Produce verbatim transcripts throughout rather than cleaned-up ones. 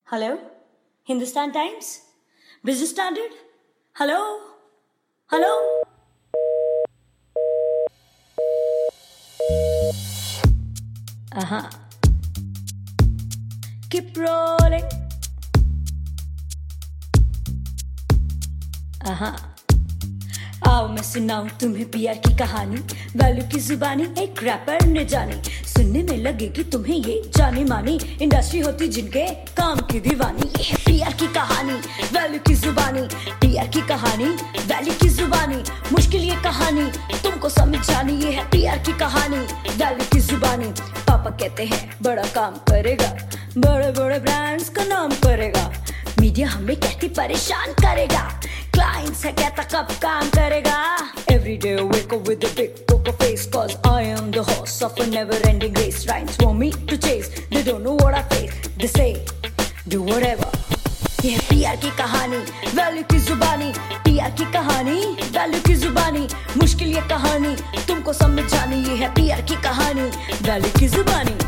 Hello, Hindustan times, business standard, hello hello. आहा, keep rolling. आहा, आओ मैं सुनाऊं तुम्हें प्यार की कहानी। वैल्यू की जुबानी एक रैपर ने जानी, सुनने में लगेगी तुम्हें ये जानी मानी। इंडस्ट्री होती जिनके काम की दीवानी। ये है प्यार की कहानी, वैल्यू की जुबानी। प्यार की कहानी, वैल्यू की जुबानी। मुश्किल ये कहानी तुमको समझानी। ये है प्यार की कहानी, वैल्यू की जुबानी। पापा कहते हैं बड़ा काम करेगा, बड़े बड़े ब्रांड्स का नाम करेगा। मीडिया हमें कहती परेशान करेगा, क्लाइंट्स है कहता कब काम करेगा। Every day I wake up with a big poker face, cause I am the horse of a never-ending race. Rhymes want me to chase, they don't know what I face. They say, do whatever. ये है प्यार की कहानी, value की जुबानी। प्यार की कहानी, वैल्यू की जुबानी। मुश्किल ये कहानी तुमको समझानी। ये है प्यार की कहानी, वैल्यू की जुबानी।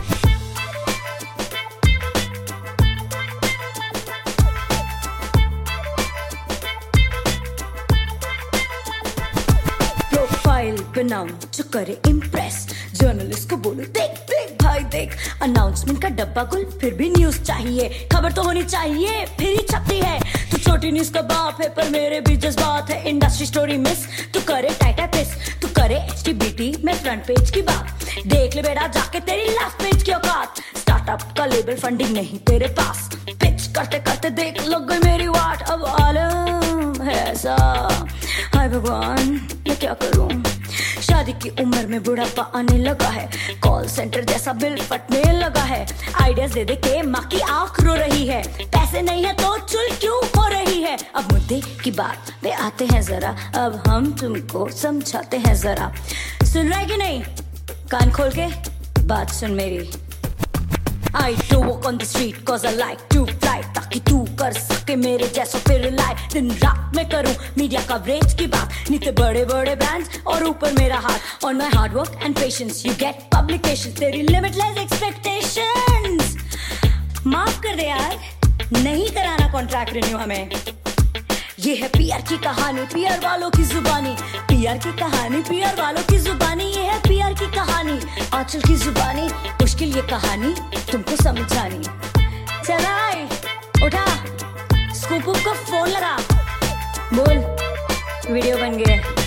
बनाऊं जो करे इम्प्रेस, जर्नलिस्ट को बोलो देख देख भाई देख। अनाउंसमेंट का डब्बा गुल फिर भी न्यूज चाहिए, खबर तो होनी चाहिए फिर ही छपती है। तू छोटी न्यूज का बाप है पर मेरे भी जज्बात है। इंडस्ट्री स्टोरी मिस तू करे टाइटा पिस, तू करे एचटीबीटी में फ्रंट पेज की बात। देख ले बेटा जाके तेरी लास्ट पेज की औकात। स्टार्टअप का लेबल फंडिंग नहीं तेरे पास, पिच करते करते देख लग गई मेरी वाट। अब आलम है ऐसा, हाय भगवान मैं क्या करूं। शादी की उम्र में बुढ़ापा आने लगा है, कॉल सेंटर जैसा बिल फटने लगा है। आइडियाज दे दे के माँ की आंख रो रही है, पैसे नहीं है तो चुल क्यों हो रही है। अब मुद्दे की बात पे आते हैं जरा, अब हम तुमको समझाते हैं जरा। सुन रहा है कि नहीं, कान खोल के बात सुन मेरी। I do walk on the street cause I like to fly, ताकि तू कर सके मेरे जैसा फिर रिलाई। दिन रात में करूं मीडिया कवरेज की बात, नीचे बड़े बड़े ब्रांड्स और ऊपर मेरा हाथ। On my hard work and patience you get publications, तेरी limitless expectations। माफ कर दे यार, नहीं कराना कॉन्ट्रैक्ट रिन्यू हमें। ये है पीआर की कहानी, पीआर वालों की जुबानी। पीआर की कहानी, पीआर वालों की जुबानी। ये है पीआर की कहानी, आंचल की जुबानी। मुश्किल ये कहानी तुमको समझानी। चला आई, उठा, स्कूप को फोन लगा, बोल वीडियो बन गए।